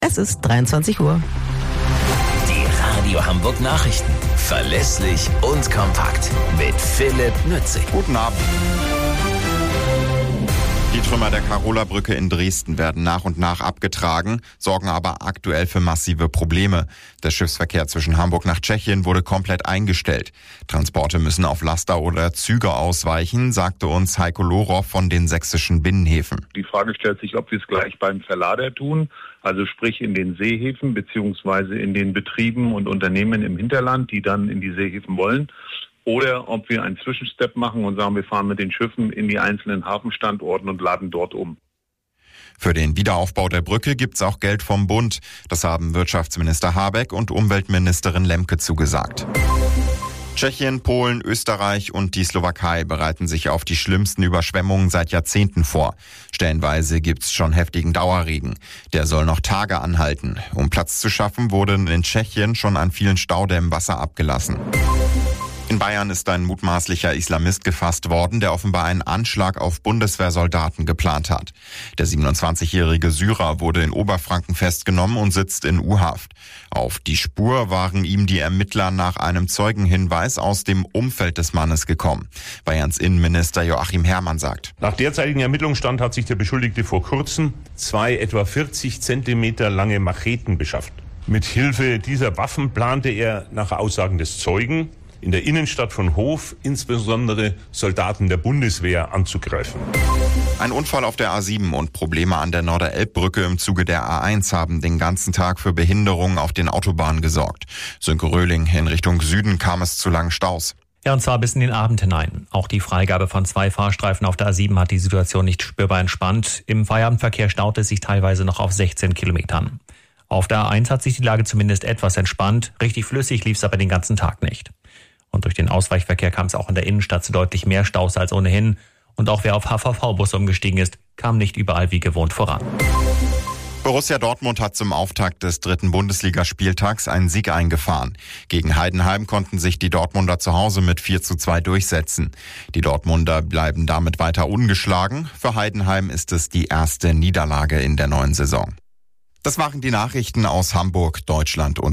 Es ist 23 Uhr. Die Radio Hamburg Nachrichten. Verlässlich und kompakt. Mit Philipp Nützig. Guten Abend. Die Trümmer der Karola-Brücke in Dresden werden nach und nach abgetragen, sorgen aber aktuell für massive Probleme. Der Schiffsverkehr zwischen Hamburg nach Tschechien wurde komplett eingestellt. Transporte müssen auf Laster oder Züge ausweichen, sagte uns Heiko Lorow von den sächsischen Binnenhäfen. Die Frage stellt sich, ob wir es gleich beim Verlader tun, also sprich in den Seehäfen beziehungsweise in den Betrieben und Unternehmen im Hinterland, die dann in die Seehäfen wollen. Oder ob wir einen Zwischenstep machen und sagen, wir fahren mit den Schiffen in die einzelnen Hafenstandorten und laden dort um. Für den Wiederaufbau der Brücke gibt's auch Geld vom Bund. Das haben Wirtschaftsminister Habeck und Umweltministerin Lemke zugesagt. Tschechien, Polen, Österreich und die Slowakei bereiten sich auf die schlimmsten Überschwemmungen seit Jahrzehnten vor. Stellenweise gibt's schon heftigen Dauerregen. Der soll noch Tage anhalten. Um Platz zu schaffen, wurde in Tschechien schon an vielen Staudämmen Wasser abgelassen. In Bayern ist ein mutmaßlicher Islamist gefasst worden, der offenbar einen Anschlag auf Bundeswehrsoldaten geplant hat. Der 27-jährige Syrer wurde in Oberfranken festgenommen und sitzt in U-Haft. Auf die Spur waren ihm die Ermittler nach einem Zeugenhinweis aus dem Umfeld des Mannes gekommen. Bayerns Innenminister Joachim Herrmann sagt: Nach derzeitigem Ermittlungsstand hat sich der Beschuldigte vor kurzem 2 etwa 40 Zentimeter lange Macheten beschafft. Mit Hilfe dieser Waffen plante er nach Aussagen des Zeugen, in der Innenstadt von Hof insbesondere Soldaten der Bundeswehr anzugreifen. Ein Unfall auf der A7 und Probleme an der Norderelbbrücke im Zuge der A1 haben den ganzen Tag für Behinderungen auf den Autobahnen gesorgt. Sönke Röhling, in Richtung Süden kam es zu langen Staus. Ja, und zwar bis in den Abend hinein. Auch die Freigabe von 2 Fahrstreifen auf der A7 hat die Situation nicht spürbar entspannt. Im Feierabendverkehr staute es sich teilweise noch auf 16 Kilometern. Auf der A1 hat sich die Lage zumindest etwas entspannt. Richtig flüssig lief es aber den ganzen Tag nicht. Und durch den Ausweichverkehr kam es auch in der Innenstadt zu deutlich mehr Staus als ohnehin. Und auch wer auf HVV-Bus umgestiegen ist, kam nicht überall wie gewohnt voran. Borussia Dortmund hat zum Auftakt des 3. Bundesligaspieltags einen Sieg eingefahren. Gegen Heidenheim konnten sich die Dortmunder zu Hause mit 4:2 durchsetzen. Die Dortmunder bleiben damit weiter ungeschlagen. Für Heidenheim ist es die erste Niederlage in der neuen Saison. Das waren die Nachrichten aus Hamburg, Deutschland und